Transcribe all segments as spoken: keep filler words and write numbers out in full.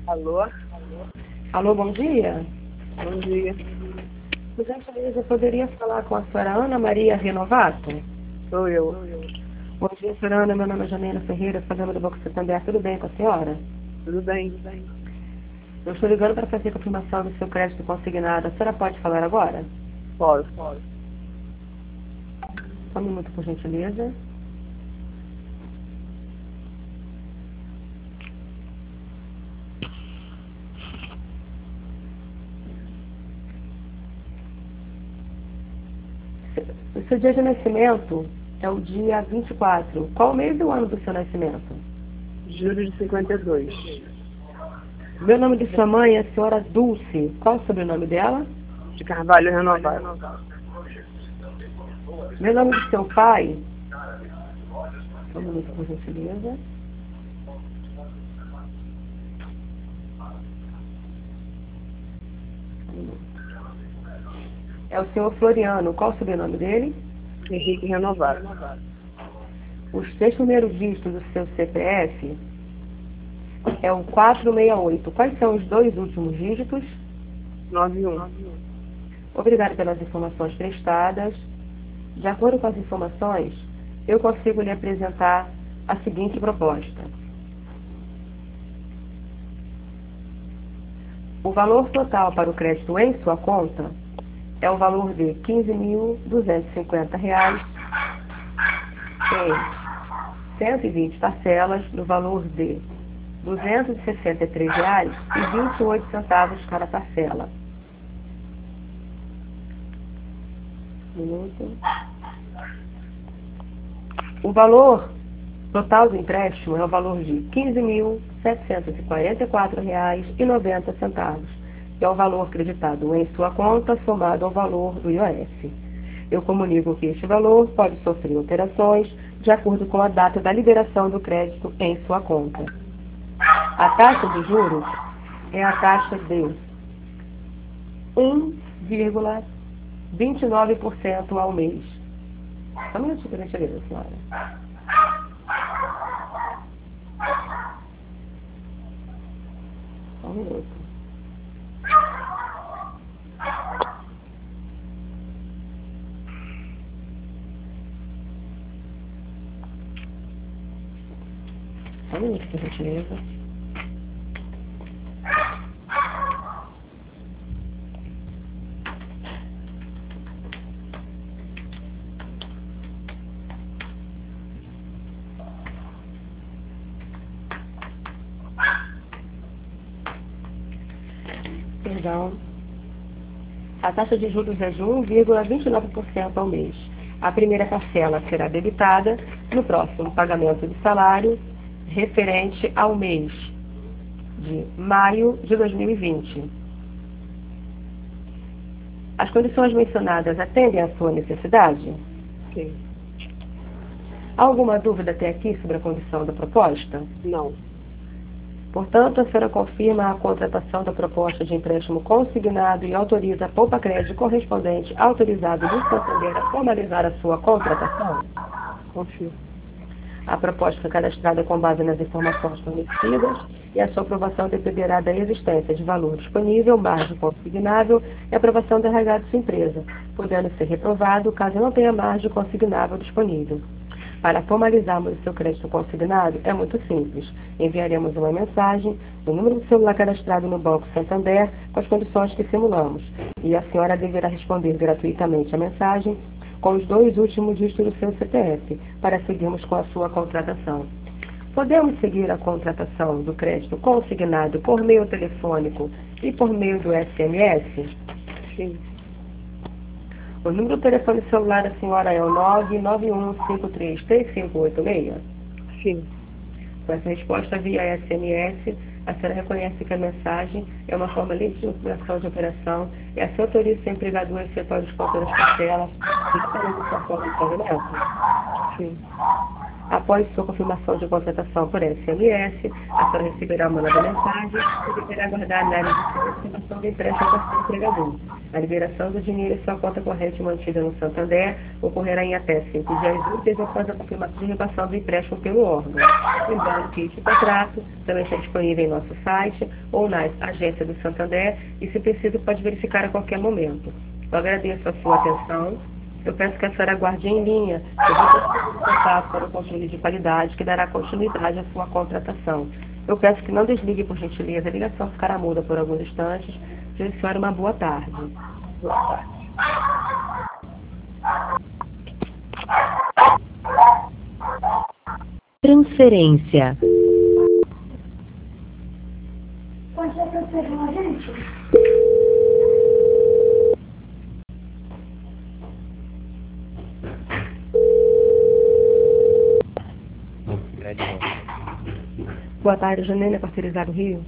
Alô? Alô, bom dia. Bom dia. Por gentileza, eu poderia falar com a senhora Ana Maria Renovato? Sou eu. Bom dia, senhora Ana. Meu nome é Janeiro Ferreira, falando do Banco Santander. Tudo bem com a senhora? Tudo bem? Eu estou ligando para fazer a confirmação do seu crédito consignado. A senhora pode falar agora? Posso. Só um minuto, por gentileza. O seu dia de nascimento é o dia vinte e quatro. Qual o mês do ano do seu nascimento? Julho de cinquenta e dois. Meu nome de sua mãe é a senhora Dulce. Qual o sobrenome dela? De Carvalho Renovado. Meu nome de seu pai? Só um minuto, por gentileza. É o senhor Floriano. Qual o sobrenome dele? Henrique Renovado. Os três primeiros dígitos do seu C P F é o quatrocentos e sessenta e oito. Quais são os dois últimos dígitos? nove um. Obrigada pelas informações prestadas. De acordo com as informações, eu consigo lhe apresentar a seguinte proposta. O valor total para o crédito em sua conta é o valor de quinze mil duzentos e cinquenta reais em cento e vinte parcelas no valor de duzentos e sessenta e três reais e vinte e oito centavos cada parcela. Um minuto. O valor total do empréstimo é o valor de quinze mil setecentos e quarenta e quatro reais e noventa centavos, que é o valor creditado em sua conta somado ao valor do I O F. Eu comunico que este valor pode sofrer alterações de acordo com a data da liberação do crédito em sua conta. A taxa de juros é a taxa de um vírgula vinte e nove por cento ao mês. Só um minutinho, por gentileza, senhora. Só um minuto. Só um minuto, por gentileza. Perdão. A taxa de juros é de um vírgula vinte e nove por cento ao mês. A primeira parcela será debitada no próximo pagamento de salário referente ao mês de maio de dois mil e vinte. As condições mencionadas atendem à sua necessidade? Sim. Há alguma dúvida até aqui sobre a condição da proposta? Não. Portanto, a senhora confirma a contratação da proposta de empréstimo consignado e autoriza a Poupa Crédito correspondente autorizado do Santander a formalizar a sua contratação? Confio. A proposta foi cadastrada com base nas informações fornecidas e a sua aprovação dependerá da existência de valor disponível, margem consignável e aprovação da R H de sua empresa, podendo ser reprovado caso não tenha margem consignável disponível. Para formalizarmos o seu crédito consignado, é muito simples. Enviaremos uma mensagem, o número do celular cadastrado no Banco Santander, com as condições que simulamos. E a senhora deverá responder gratuitamente a mensagem com os dois últimos dígitos do seu C P F, para seguirmos com a sua contratação. Podemos seguir a contratação do crédito consignado por meio telefônico e por meio do S M S? Sim. O número do telefone celular da senhora é o nove nove um cinco três três cinco oito seis? Sim. Com essa resposta via S M S, a senhora reconhece que a mensagem é uma forma legítima de operação e a senhora autoriza seu empregador a efetuar os contas das parcelas e que está na sua forma de pagamento? Sim. Após sua confirmação de contratação por S M S, a senhora receberá uma nova mensagem e deverá aguardar a análise de confirmação do empréstimo para seu empregador. A liberação do dinheiro em sua conta corrente mantida no Santander ocorrerá em até cinco dias úteis após a confirmação de repassão do empréstimo pelo órgão. Lembrando que este contrato também está disponível em nosso site ou na agência do Santander e, se preciso, pode verificar a qualquer momento. Eu agradeço a sua atenção. Eu peço que a senhora aguarde em linha. Eu vou transferir o contato para o controle de qualidade, que dará continuidade à sua contratação. Eu peço que não desligue, por gentileza. A ligação ficará muda por alguns instantes. Desejo a senhora uma boa tarde. Boa tarde. Transferência. Pode ser transferir uma gente? Boa tarde, Janine, Parceirizado Rio.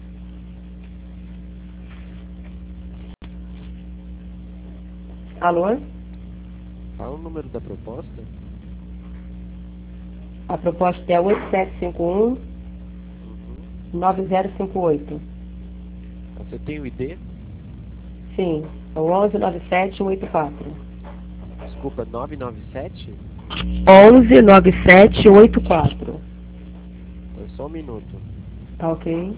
Alô? Fala o número da proposta. A proposta é oito sete cinco um, Uhum. nove zero cinco oito. Você tem o I D? Sim, é o onze nove sete um oito quatro. Desculpa, nove nove sete? onze nove sete um oito quatro. Então, só um minuto. Tá ok?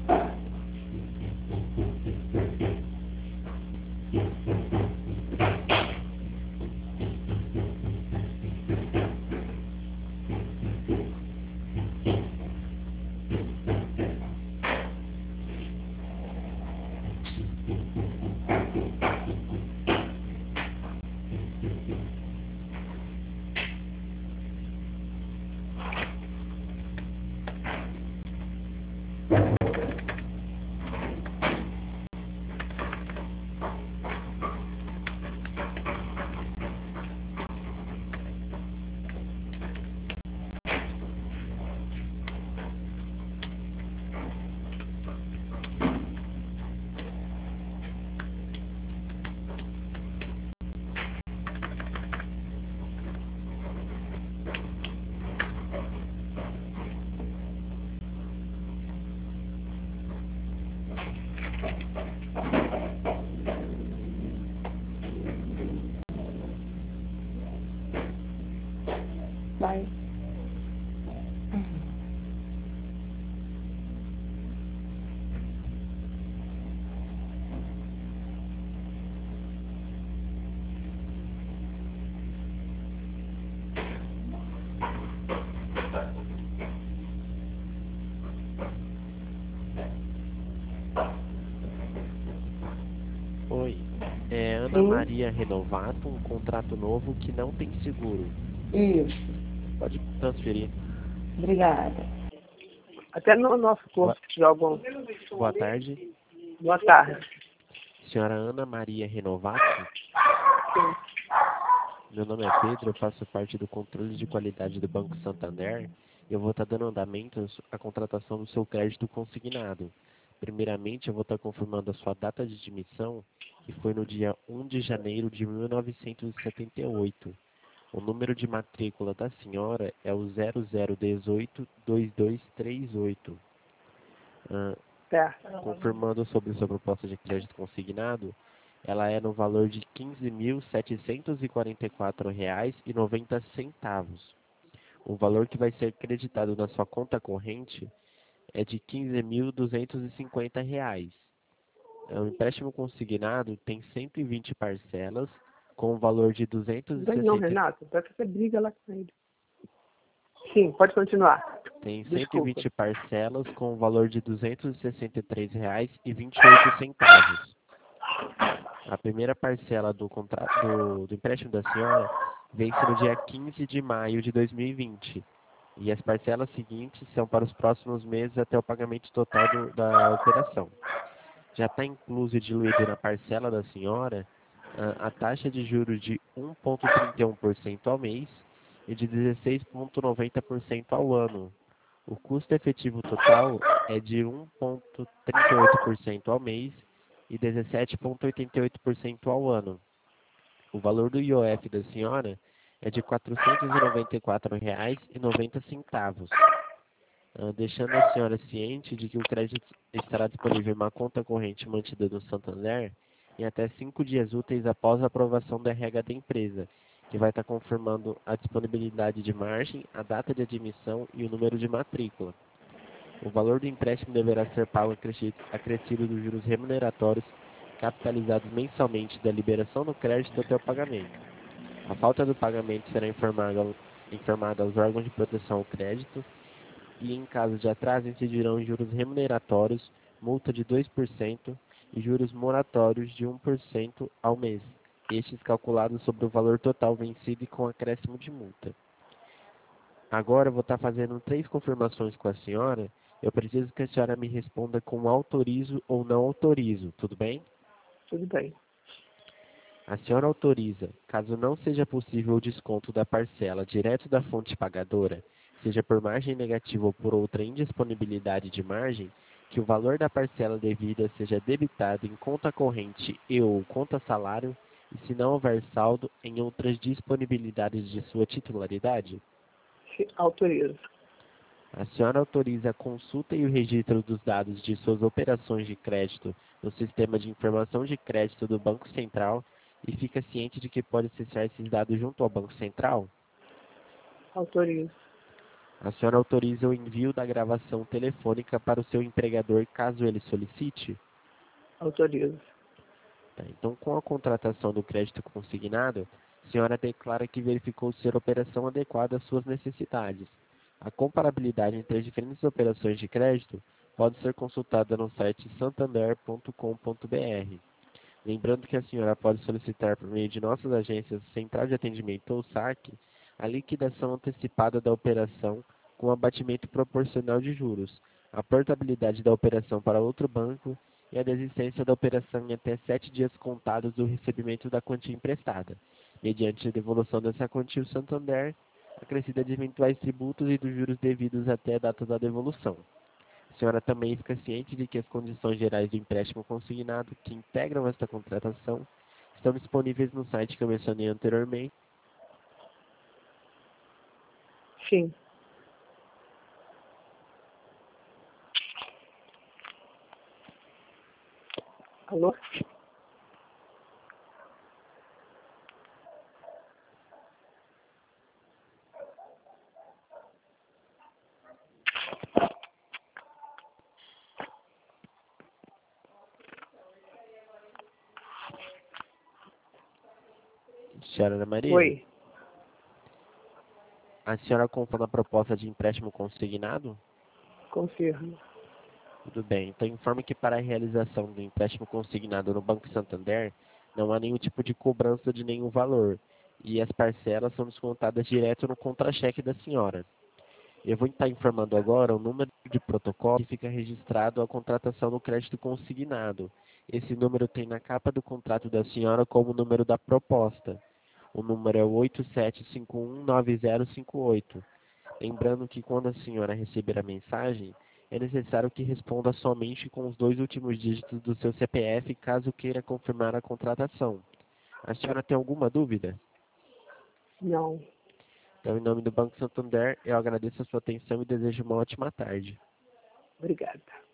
Vai. Oi. É Ana Sim. Maria Renovato, um contrato novo que não tem seguro. Isso. Pode transferir. Obrigada. Até no nosso Boa, corpo, se tiver algum. boa tarde. Boa tarde. Senhora Ana Maria Renovato? Sim. Meu nome é Pedro, eu faço parte do controle de qualidade do Banco Santander. Eu vou estar dando andamento à contratação do seu crédito consignado. Primeiramente, eu vou estar confirmando a sua data de admissão, que foi no dia um de janeiro de mil novecentos e setenta e oito. O número de matrícula da senhora é o zero zero um oito dois dois três oito. Ah, Certo. confirmando sobre sua proposta de crédito consignado, ela é no valor de quinze mil setecentos e quarenta e quatro reais e noventa centavos. O valor que vai ser creditado na sua conta corrente é de quinze mil duzentos e cinquenta reais. O empréstimo consignado tem cento e vinte parcelas, com o valor de duzentos Não e tem não, sessenta. Renato. Vai que você briga lá com ele. Sim, pode continuar. Tem cento e Desculpa. vinte parcelas, com o valor de duzentos e sessenta e três reais e vinte e oito centavos. A primeira parcela do, contrato, do, do empréstimo da senhora vence no dia quinze de maio de dois mil e vinte. E as parcelas seguintes são para os próximos meses até o pagamento total do, da operação. Já está incluso e diluído na parcela da senhora a, a taxa de juros de um vírgula trinta e um por cento ao mês e de dezesseis vírgula noventa por cento ao ano. O custo efetivo total é de um vírgula trinta e oito por cento ao mês e dezessete vírgula oitenta e oito por cento ao ano. O valor do I O F da senhora é de quatrocentos e noventa e quatro reais e noventa centavos, ah, deixando a senhora ciente de que o crédito estará disponível em uma conta corrente mantida no Santander em até cinco dias úteis após a aprovação da R H da empresa, que vai estar confirmando a disponibilidade de margem, a data de admissão e o número de matrícula. O valor do empréstimo deverá ser pago acrescido acrescido dos juros remuneratórios capitalizados mensalmente da liberação do crédito até o pagamento. A falta do pagamento será informada, ao- informada aos órgãos de proteção ao crédito e, em caso de atraso, incidirão juros remuneratórios, multa de dois por cento e juros moratórios de um por cento ao mês, estes calculados sobre o valor total vencido e com acréscimo de multa. Agora eu vou estar fazendo três confirmações com a senhora. Eu preciso que a senhora me responda com autorizo ou não autorizo, tudo bem? Tudo bem. A senhora autoriza, caso não seja possível o desconto da parcela direto da fonte pagadora, seja por margem negativa ou por outra indisponibilidade de margem, que o valor da parcela devida seja debitado em conta corrente e ou conta salário, e se não houver saldo, em outras disponibilidades de sua titularidade? Sim, autorizo. A senhora autoriza a consulta e o registro dos dados de suas operações de crédito no Sistema de Informação de Crédito do Banco Central e fica ciente de que pode acessar esses dados junto ao Banco Central? Autorizo. A senhora autoriza o envio da gravação telefônica para o seu empregador caso ele solicite? Autorizo. Tá, então, com a contratação do crédito consignado, a senhora declara que verificou ser a operação adequada às suas necessidades. A comparabilidade entre as diferentes operações de crédito pode ser consultada no site santander ponto com ponto br. Lembrando que a senhora pode solicitar por meio de nossas agências Central de Atendimento ou saque a liquidação antecipada da operação com abatimento proporcional de juros, a portabilidade da operação para outro banco e a desistência da operação em até sete dias contados do recebimento da quantia emprestada, mediante a devolução dessa quantia ao Santander, acrescida de eventuais tributos e dos juros devidos até a data da devolução. A senhora também fica ciente de que as condições gerais do empréstimo consignado que integram esta contratação estão disponíveis no site que eu mencionei anteriormente. Sim. Alô? Senhora Ana Maria, Oi. a senhora confirma a proposta de empréstimo consignado? Confirmo. Tudo bem. Então informe que para a realização do empréstimo consignado no Banco Santander não há nenhum tipo de cobrança de nenhum valor e as parcelas são descontadas direto no contra-cheque da senhora. Eu vou estar informando agora o número de protocolo que fica registrado a contratação do crédito consignado. Esse número tem na capa do contrato da senhora como o número da proposta. O número é oito sete cinco um nove zero cinco oito. Lembrando que quando a senhora receber a mensagem, é necessário que responda somente com os dois últimos dígitos do seu C P F caso queira confirmar a contratação. A senhora tem alguma dúvida? Não. Então, em nome do Banco Santander, eu agradeço a sua atenção e desejo uma ótima tarde. Obrigada.